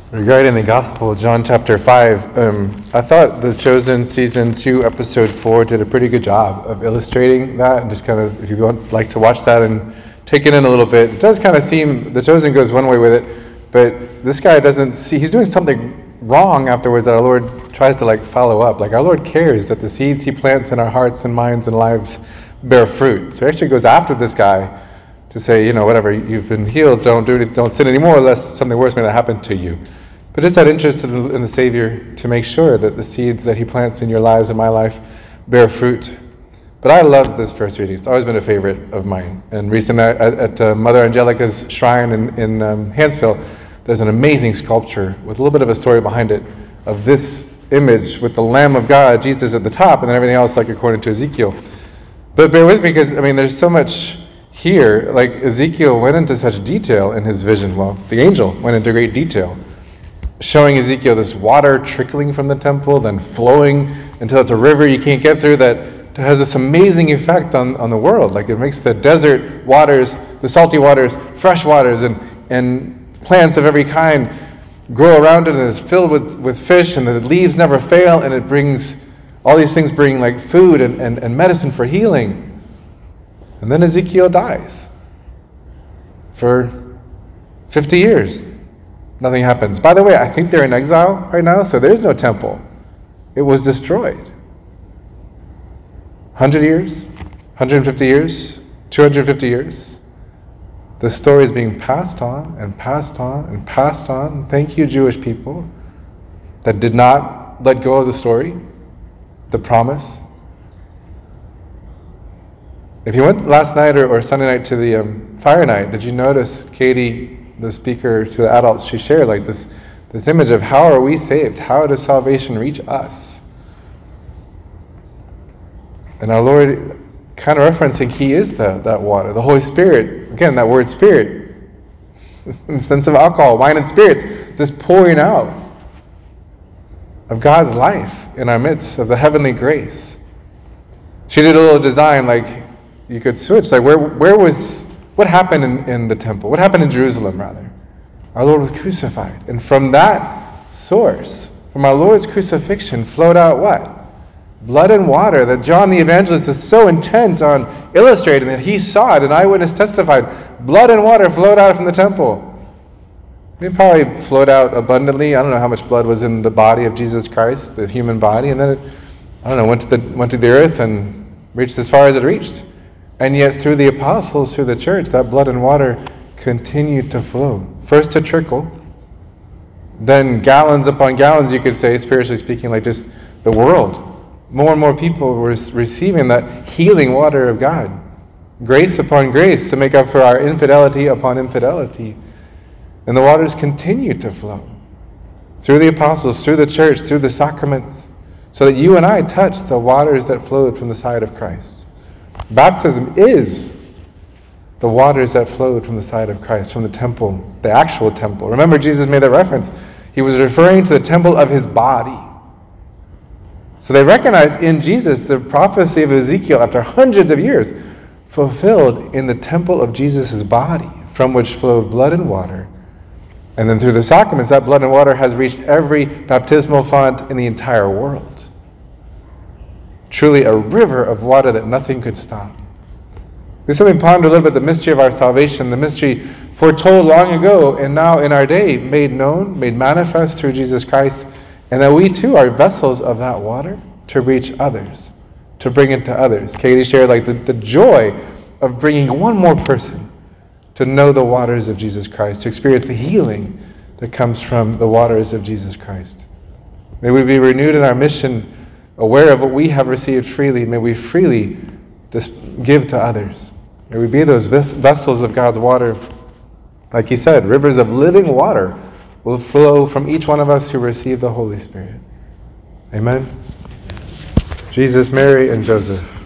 Regarding the Gospel, John chapter 5, I thought The Chosen Season 2, Episode 4 did a pretty good job of illustrating that, and just kind of, if you would like to watch that and take it in a little bit, it does kind of seem, The Chosen goes one way with it, but this guy doesn't see, he's doing something wrong afterwards that our Lord tries to follow up. Our Lord cares that the seeds he plants in our hearts and minds and lives bear fruit. So he actually goes after this guy to say, whatever, you've been healed, don't sin anymore, lest something worse may not happen to you. But it's that interest in the Savior to make sure that the seeds that he plants in your lives and my life bear fruit. But I love this first reading. It's always been a favorite of mine. And recently at Mother Angelica's shrine in Hansville, there's an amazing sculpture with a little bit of a story behind it of this image with the Lamb of God, Jesus at the top, and then everything else according to Ezekiel. But bear with me because, there's so much here. Ezekiel went into such detail in his vision. Well, the angel went into great detail, showing Ezekiel this water trickling from the temple, then flowing until it's a river you can't get through, that has this amazing effect on the world. It makes the desert waters, the salty waters, fresh waters, and plants of every kind grow around it, and it's filled with fish, and the leaves never fail, and it brings, all these things bring food and medicine for healing. And then Ezekiel dies for 50 years. Nothing happens. By the way, I think they're in exile right now, so there's no temple. It was destroyed. 100 years, 150 years, 250 years. The story is being passed on and passed on and passed on. Thank you, Jewish people, that did not let go of the story, the promise. If you went last night or Sunday night to the fire night, did you notice Katie, the speaker to the adults, she shared this image of how are we saved? How does salvation reach us? And our Lord kind of referencing He is that water, the Holy Spirit. Again, that word Spirit, in the sense of alcohol, wine and spirits, this pouring out of God's life in our midst, of the heavenly grace. She did a little design, you could switch, what happened in the temple? What happened in Jerusalem, rather? Our Lord was crucified. And from that source, from our Lord's crucifixion, flowed out what? Blood and water, that John the Evangelist is so intent on illustrating that he saw it, an eyewitness testified. Blood and water flowed out from the temple. It probably flowed out abundantly. I don't know how much blood was in the body of Jesus Christ, the human body, and then it, went to the earth and reached as far as it reached. And yet through the apostles, through the church, that blood and water continued to flow. First to trickle, then gallons upon gallons, you could say, spiritually speaking, just the world. More and more people were receiving that healing water of God. Grace upon grace to make up for our infidelity upon infidelity. And the waters continued to flow. Through the apostles, through the church, through the sacraments, so that you and I touch the waters that flowed from the side of Christ. Baptism is the waters that flowed from the side of Christ, from the temple, the actual temple. Remember, Jesus made that reference. He was referring to the temple of his body. So they recognized in Jesus the prophecy of Ezekiel after hundreds of years, fulfilled in the temple of Jesus' body, from which flowed blood and water. And then through the sacraments, that blood and water has reached every baptismal font in the entire world. Truly a river of water that nothing could stop. We simply ponder a little bit the mystery of our salvation, the mystery foretold long ago and now in our day made known, made manifest through Jesus Christ, and that we too are vessels of that water to reach others, to bring it to others. Katie shared the joy of bringing one more person to know the waters of Jesus Christ, to experience the healing that comes from the waters of Jesus Christ. May we be renewed in our mission, aware of what we have received freely. May we freely give to others. May we be those vessels of God's water. Like he said, rivers of living water will flow from each one of us who receive the Holy Spirit. Amen. Jesus, Mary, and Joseph.